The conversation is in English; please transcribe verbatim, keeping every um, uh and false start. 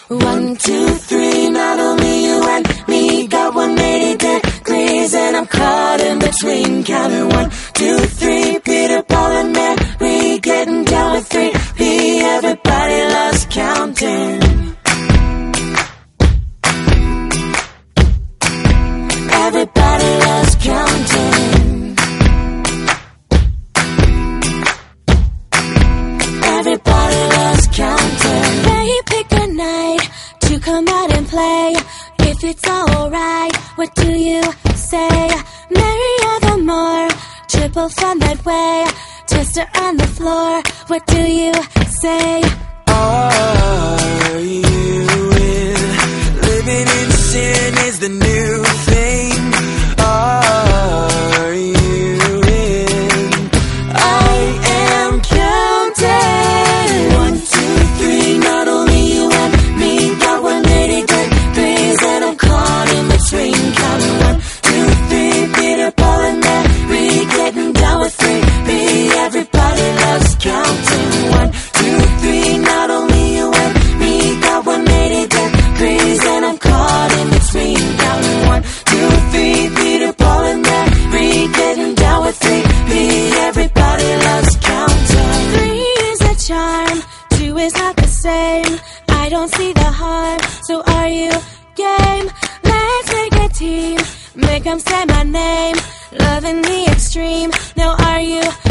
One, two, three, not only you and me got one hundred eighty degrees, and I'm caught in between. Counting one, two, three, Peter, Paul, and Mary, getting down with three P. Everybody loves counting. Everybody loves counting. Everybody loves counting. They pick a night to come out and play. If it's alright, what do you say? Merrier the more, triple fun that way. Twister on the floor, what do you say? Are you in? Living in sin is the new thing. Are you in? I am counting. One, two, three, not only you and me got one hundred eighty degrees, and I'm caught in between. Counting one, two, three, Peter, Paul, and Mary, getting down with three P. Everybody loves counting. One, two, three, not only you and me got one hundred eighty degrees, and I'm caught in between. Counting one, two, three, Peter, Paul, and Mary, getting down with three P. Everybody loves counting. Three is a charm, two is not the same. I don't see the harm, so are you game? Let's make a team, make 'em say my name. Loving the extreme, now are you